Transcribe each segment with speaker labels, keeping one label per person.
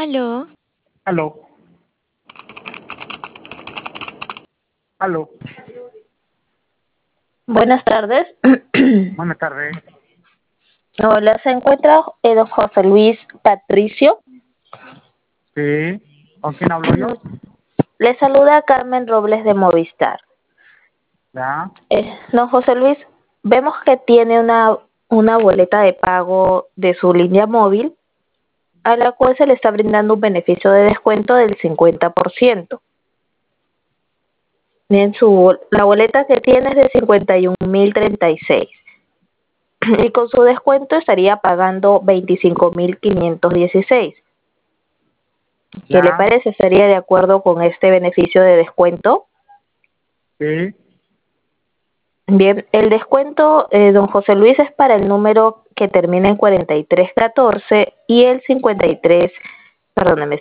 Speaker 1: Aló,
Speaker 2: Aló, aló,
Speaker 3: Buenas tardes.
Speaker 2: buenas tardes.
Speaker 3: Hola, se encuentra don José Luis Patricio.
Speaker 2: Sí, ¿con quién hablo yo?
Speaker 3: Le saluda Carmen Robles de Movistar.
Speaker 2: Ya,
Speaker 3: Don José Luis, vemos que tiene una boleta de pago de su línea móvil a la cual se le está brindando un beneficio de descuento del 50%. Bien, la boleta que tiene es de 51.036 y con su descuento estaría pagando 25.516. ¿Qué le
Speaker 2: ya,
Speaker 3: parece? ¿Estaría de acuerdo con este beneficio de descuento?
Speaker 2: sí,
Speaker 3: Bien, el descuento, don José Luis, es para el número que termina en 4314 y el 53, perdóneme,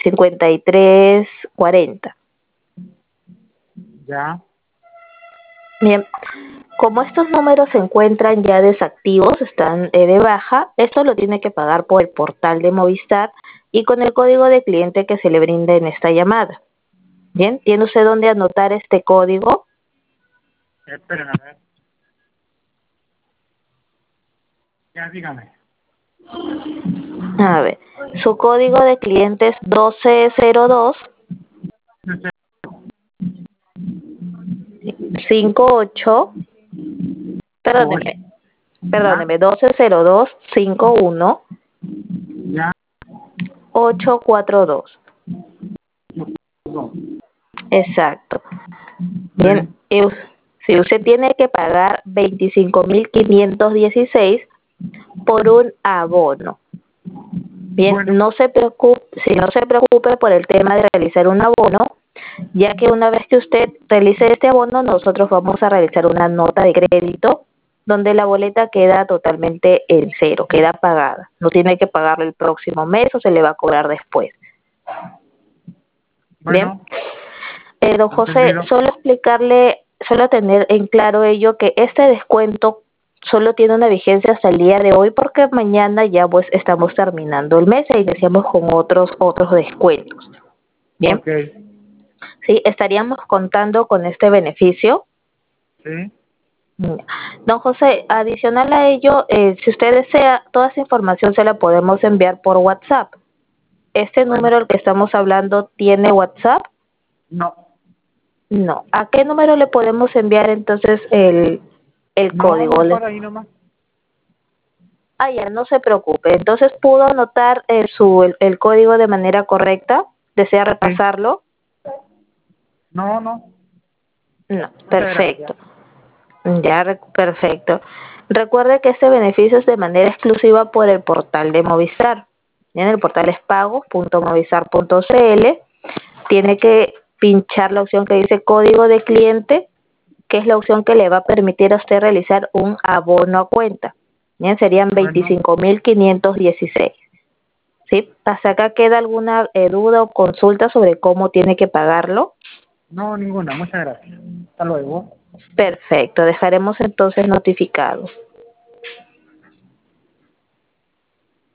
Speaker 3: 5340.
Speaker 2: ya,
Speaker 3: Bien, como estos números se encuentran ya desactivos, están de baja, esto lo tiene que pagar por el portal de Movistar y con el código de cliente que se le brinde en esta llamada. Bien, ¿tiene usted dónde anotar este código?
Speaker 2: esperen a ver. Ya, dígame.
Speaker 3: A ver, su código de cliente es 1202 58,
Speaker 2: Ocho,
Speaker 3: perdóneme,
Speaker 2: ya,
Speaker 3: 1202 51
Speaker 2: ya,
Speaker 3: 842.
Speaker 2: no,
Speaker 3: Exacto. Bien,
Speaker 2: sí,
Speaker 3: si usted tiene que pagar 25.516 por un abono. Bien,
Speaker 2: bueno,
Speaker 3: no se preocupe, si no se preocupe por el tema de realizar un abono, ya que una vez que usted realice este abono, nosotros vamos a realizar una nota de crédito donde la boleta queda totalmente en cero, queda pagada. No tiene que pagarlo el próximo mes o se le va a cobrar después. Bien,
Speaker 2: bueno,
Speaker 3: don José,
Speaker 2: entendido.
Speaker 3: solo tener en claro ello que este descuento solo tiene una vigencia hasta el día de hoy porque mañana ya pues estamos terminando el mes e iniciamos con otros descuentos. Bien,
Speaker 2: Ok,
Speaker 3: sí, estaríamos contando con este beneficio.
Speaker 2: sí,
Speaker 3: Don José, adicional a ello, si usted desea, toda esa información se la podemos enviar por WhatsApp. ¿Este
Speaker 2: bueno,
Speaker 3: número al que estamos hablando tiene WhatsApp?
Speaker 2: no,
Speaker 3: No. ¿A qué número le podemos enviar entonces el
Speaker 2: no,
Speaker 3: código?
Speaker 2: mejor ahí nomás.
Speaker 3: Ah, ya, no se preocupe. Entonces, ¿pudo anotar el código de manera correcta? ¿Desea
Speaker 2: Sí,
Speaker 3: repasarlo?
Speaker 2: no, no,
Speaker 3: No,
Speaker 2: muchas gracias.
Speaker 3: perfecto. Ya, perfecto. Recuerde que este beneficio es de manera exclusiva por el portal de Movistar. En el portal es pagos.movistar.cl. Tiene que pinchar la opción que dice código de cliente, que es la opción que le va a permitir a usted realizar un abono a cuenta. Bien, serían
Speaker 2: Bueno,
Speaker 3: 25.516. ¿Sí? ¿Hasta acá queda alguna duda o consulta sobre cómo tiene que pagarlo?
Speaker 2: no, ninguna, muchas gracias. Hasta luego.
Speaker 3: Perfecto, dejaremos entonces notificado.